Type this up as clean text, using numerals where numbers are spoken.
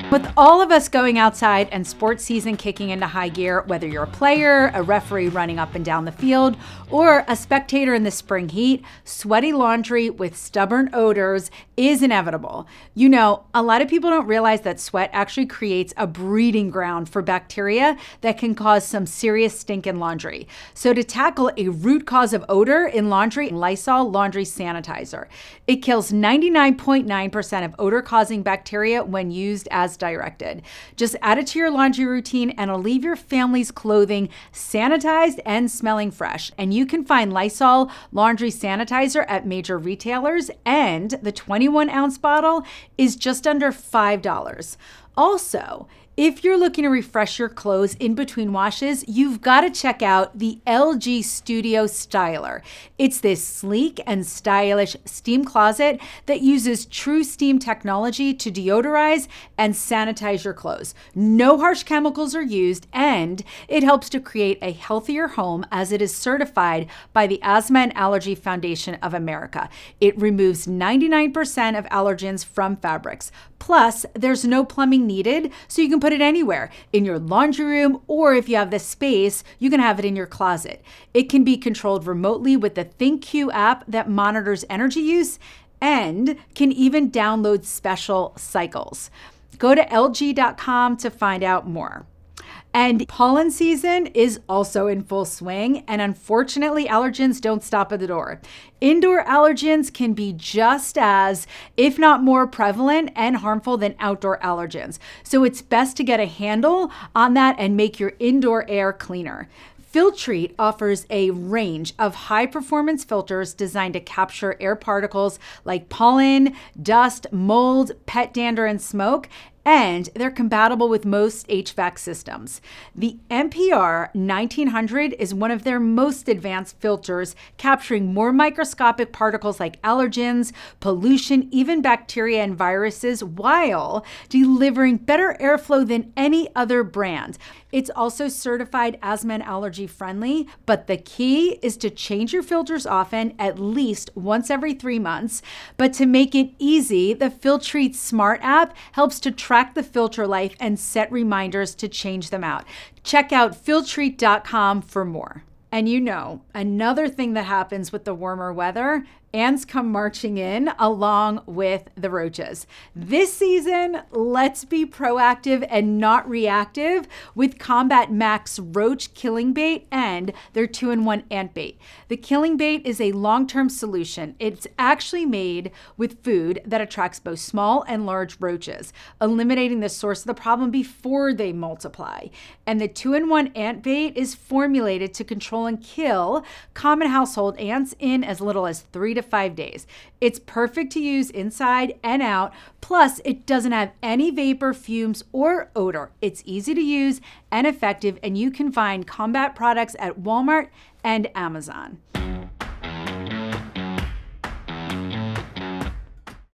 With all of us going outside and sports season kicking into high gear, whether you're a player, a referee running up and down the field, or a spectator in the spring heat, sweaty laundry with stubborn odors is inevitable. You know, a lot of people don't realize that sweat actually creates a breeding ground for bacteria that can cause some serious stink in laundry. So to tackle a root cause of odor in laundry, Lysol Laundry Sanitizer. It kills 99.9% of odor-causing bacteria when used as directed. Just add it to your laundry routine and it'll leave your family's clothing sanitized and smelling fresh. And you can find Lysol Laundry Sanitizer at major retailers, and the 21-ounce bottle is just under $5. Also, if you're looking to refresh your clothes in between washes, you've got to check out the LG Studio Styler. It's this sleek and stylish steam closet that uses true steam technology to deodorize and sanitize your clothes. No harsh chemicals are used, and it helps to create a healthier home as it is certified by the Asthma and Allergy Foundation of America. It removes 99% of allergens from fabrics. Plus, there's no plumbing needed, so you can put it anywhere, in your laundry room, or if you have the space, you can have it in your closet. It can be controlled remotely with the ThinQ app that monitors energy use and can even download special cycles. Go to lg.com to find out more. And pollen season is also in full swing, and unfortunately, allergens don't stop at the door. Indoor allergens can be just as, if not more prevalent and harmful than outdoor allergens. So it's best to get a handle on that and make your indoor air cleaner. Filtrete offers a range of high-performance filters designed to capture air particles like pollen, dust, mold, pet dander, and smoke, and they're compatible with most HVAC systems. The MPR 1900 is one of their most advanced filters, capturing more microscopic particles like allergens, pollution, even bacteria and viruses, while delivering better airflow than any other brand. It's also certified asthma and allergy friendly, but the key is to change your filters often, at least once every 3 months. But to make it easy, the Filtrete Smart app helps to track the filter life and set reminders to change them out. Check out Filtrete.com for more. And you know, another thing that happens with the warmer weather, ants come marching in along with the roaches. This season, let's be proactive and not reactive with Combat Max Roach Killing Bait and their 2-in-1 ant bait. The killing bait is a long-term solution. It's actually made with food that attracts both small and large roaches, eliminating the source of the problem before they multiply. And the 2-in-1 ant bait is formulated to control and kill common household ants in as little as 3 to 5 days. It's perfect to use inside and out. Plus, it doesn't have any vapor, fumes, or odor. It's easy to use and effective, and you can find Combat products at Walmart and Amazon.